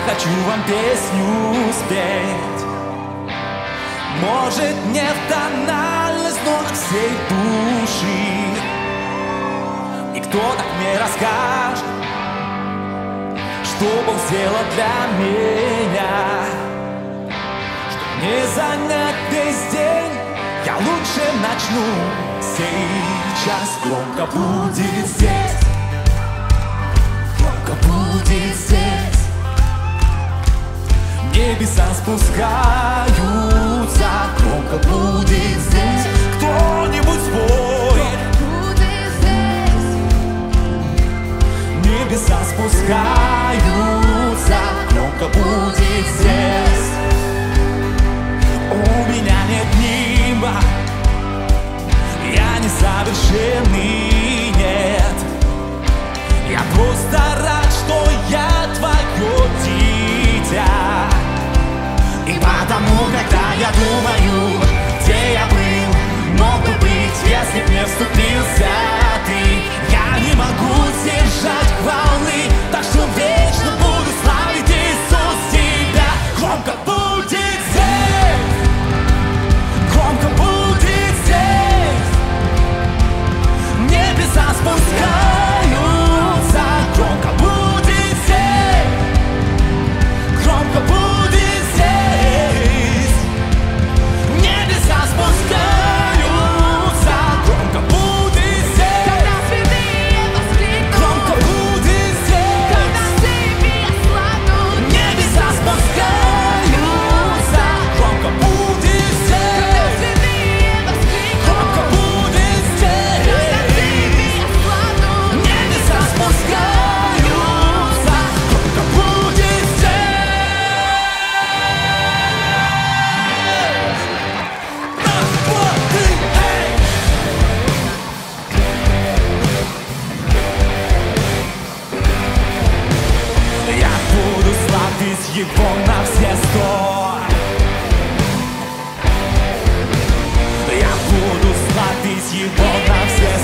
хочу вам песню спеть. Может, не в тональность, но от всей души. И кто так мне расскажет, что Бог сделал для меня? Чтоб не занять весь день, я лучше начну сейчас. Громко будет здесь, громко будет здесь. Небеса спускаются, громко будет здесь. Кто-нибудь спорит? Небеса спускаются, громко будет здесь. У меня нет неба, я несовершенный, нет. Я просто рад, что я твое дитя. И потому, когда я думаю, где я был, мог бы быть, если б не вступился ты. Я не могу сдержать хвалы, так что вечно буду славить, Иисус, тебя. Громко будет здесь, громко будет здесь. Небеса спускаются, громко будет здесь, громко будет здесь. Небеса спускаются, громко будет здесь. Когда святые воскликнут, Громко будет здесь. когда цепи ослабнут, Небеса спускаются, громко будет здесь. когда святые воскликнут, Громко будет здесь. когда цепи ослабнут, Небеса спускаются, громко будет здесь. Раз, два, три, эй! Я буду славить его на все сто. Я буду славить его на все